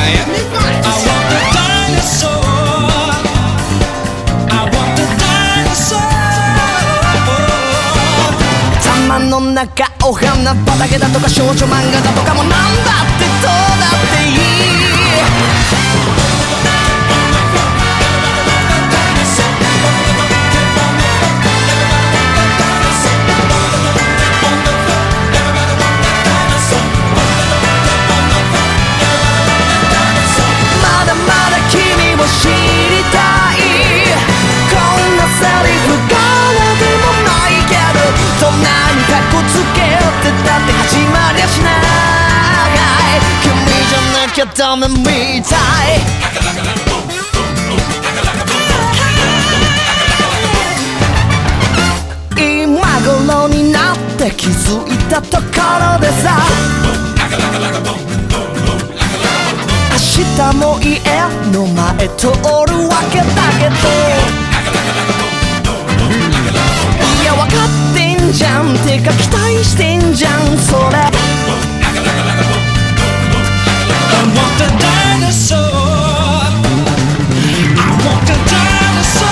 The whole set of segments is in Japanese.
の中お花畑だとか少女漫画だとかもなんだってどうだっていいまだまだ君を知りたいこんなセリフからでもないけどどんなにかっこつけてたって始まりゃしない君じゃなきゃダメみたい今頃になって気づいたところでさ明日も家の前通るわけだけどいや分かってんじゃんてか期待してんじゃんそれ I want a dinosaur I want a dinosaur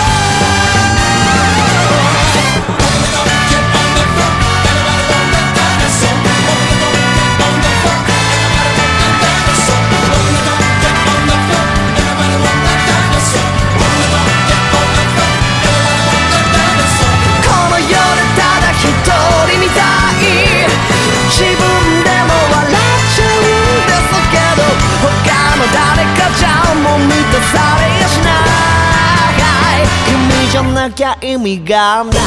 この世でただ一人みたい自分でも笑っちゃうんですけど他の誰かじゃもう満たされやしない君じゃなきゃ意味がない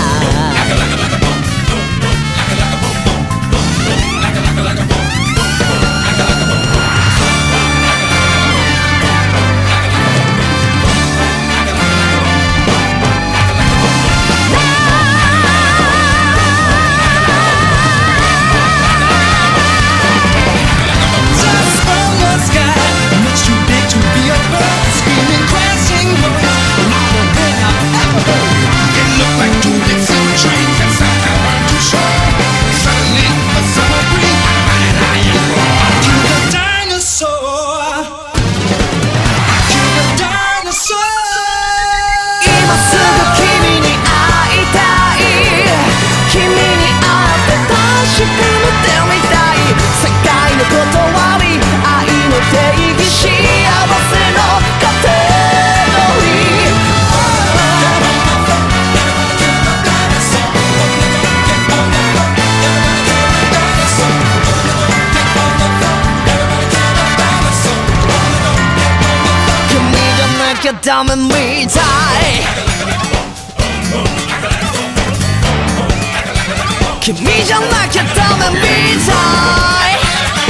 ダメみたい君じゃなきゃダメみたい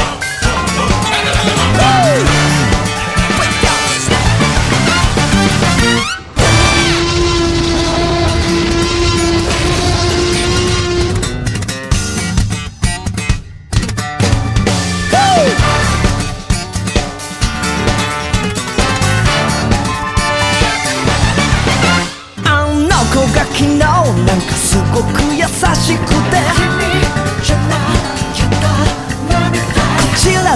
昨日なんかすごく優しくてこちら